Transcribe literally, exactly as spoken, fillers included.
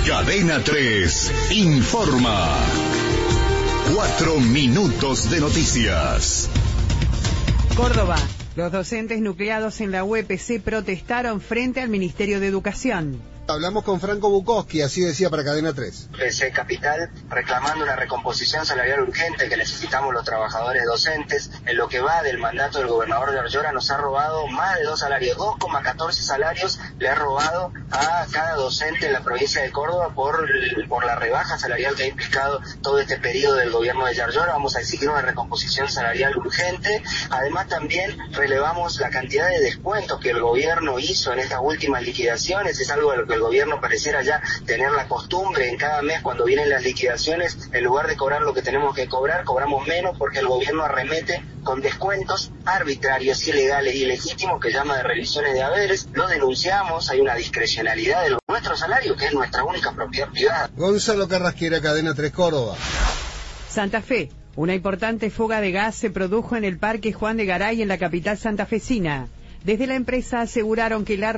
Cadena tres informa. Cuatro minutos de noticias. Córdoba. Los docentes nucleados en la U E P C protestaron frente al Ministerio de Educación. Hablamos con Franco Bukowski, así decía para Cadena tres. U E P C Capital reclamando una recomposición salarial urgente que necesitamos los trabajadores docentes. En lo que va del mandato del gobernador de Arllora nos ha robado más de dos salarios, dos coma catorce salarios le ha robado a cada docente en la provincia de Córdoba por, por la rebaja salarial que ha implicado todo este periodo del gobierno de Arllora. Vamos a exigir una recomposición salarial urgente. Además también relevamos la cantidad de descuentos que el gobierno hizo en estas últimas liquidaciones. Es algo de lo que el gobierno pareciera ya tener la costumbre en cada mes cuando vienen las liquidaciones, en lugar de cobrar lo que tenemos que cobrar, cobramos menos porque el gobierno arremete con descuentos arbitrarios, ilegales y ilegítimos que llama de revisiones de haberes. Lo denunciamos, hay una discrecionalidad de nuestro salario que es nuestra única propiedad privada. Gonzalo Carrasquera, Cadena tres Córdoba. Santa Fe. Una importante fuga de gas se produjo en el Parque Juan de Garay en la capital santafesina. Desde la empresa aseguraron que el